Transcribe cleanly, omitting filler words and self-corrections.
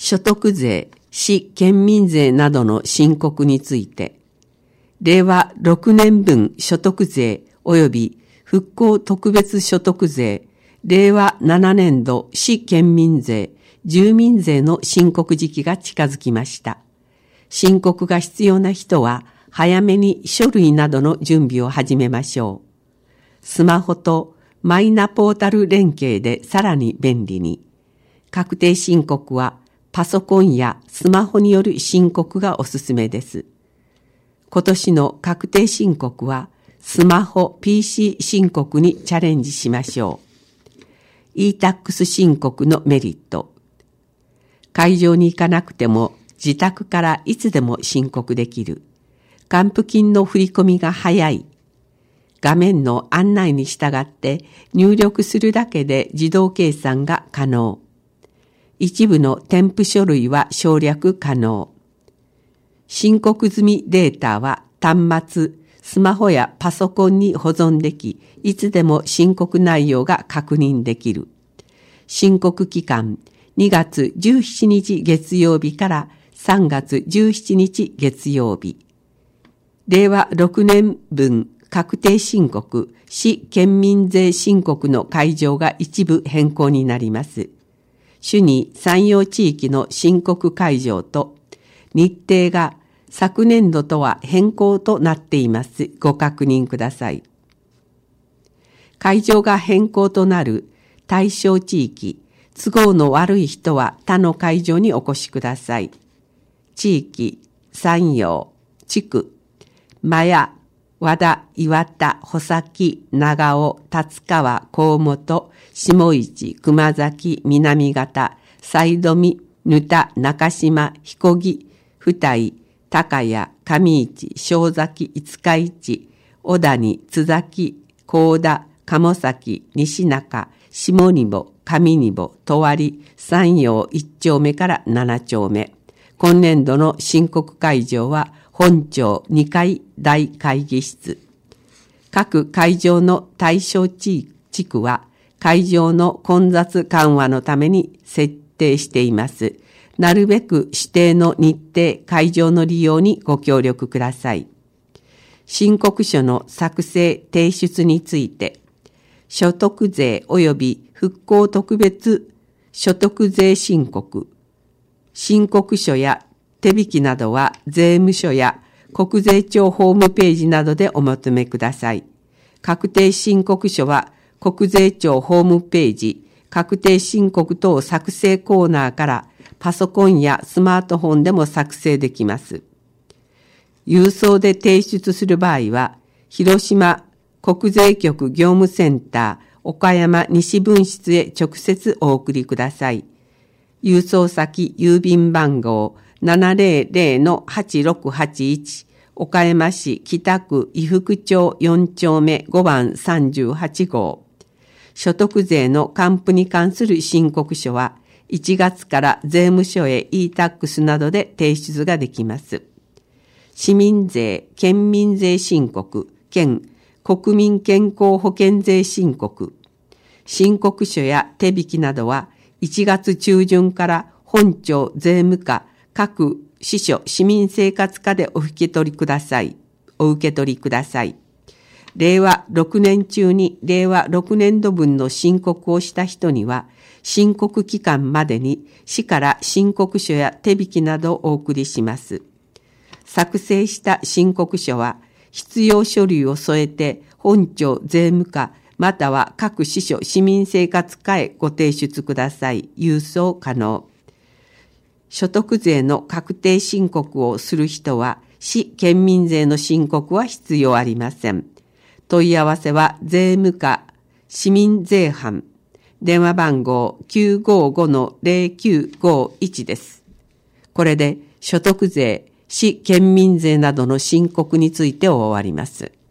所得税、市県民税などの申告について、令和6年分所得税及び復興特別所得税、令和7年度市県民税、住民税の申告時期が近づきました。申告が必要な人は、早めに書類などの準備を始めましょう。スマホとマイナポータル連携でさらに便利に。確定申告はパソコンやスマホによる申告がおすすめです。今年の確定申告はスマホ PC 申告にチャレンジしましょう。e-tax 申告のメリット。会場に行かなくても自宅からいつでも申告できる。還付金の振り込みが早い。画面の案内に従って入力するだけで自動計算が可能。一部の添付書類は省略可能。申告済みデータは端末、スマホやパソコンに保存でき、いつでも申告内容が確認できる。申告期間、2月17日月曜日から3月17日月曜日。令和6年分確定申告、市県民税申告の会場が一部変更になります。主に山陽地域の申告会場と日程が昨年度とは変更となっています。ご確認ください。会場が変更となる対象地域、都合の悪い人は他の会場にお越しください。地域、山陽、地区、麻屋、和田、岩田、穂先、長尾、立川、河本、下市、熊崎、南方、西富、沼田、中島、彦木、二井、高谷、上市、正崎、五日市、小谷、津崎、高田、鴨崎、西中、下仁保、上仁保、戸割、山陽1丁目から7丁目。今年度の申告会場は本庁2階大会議室。各会場の対象地区は会場の混雑緩和のために設定しています。なるべく指定の日程、会場の利用にご協力ください。申告書の作成・提出について、所得税及び復興特別所得税申告、申告書や手引きなどは税務署や国税庁ホームページなどでお求めください。確定申告書は国税庁ホームページ、確定申告等作成コーナーからパソコンやスマートフォンでも作成できます。郵送で提出する場合は、広島国税局業務センター岡山西分室へ直接お送りください。郵送先郵便番号 700-8681 岡山市北区伊福町4丁目5番38号。所得税の還付に関する申告書は1月から税務署へ e-tax などで提出ができます。市民税、県民税申告、県国民健康保険税申告。申告書や手引きなどは1月中旬から本庁税務課各支所市民生活課でお受け取りください。令和6年中に令和6年度分の申告をした人には、申告期間までに市から申告書や手引きなどをお送りします。作成した申告書は、必要書類を添えて本庁税務課または各支所市民生活課へご提出ください。郵送可能。所得税の確定申告をする人は、市県民税の申告は必要ありません。問い合わせは税務課市民税班電話番号 955-0951 です。これで所得税、市県民税などの申告について終わります。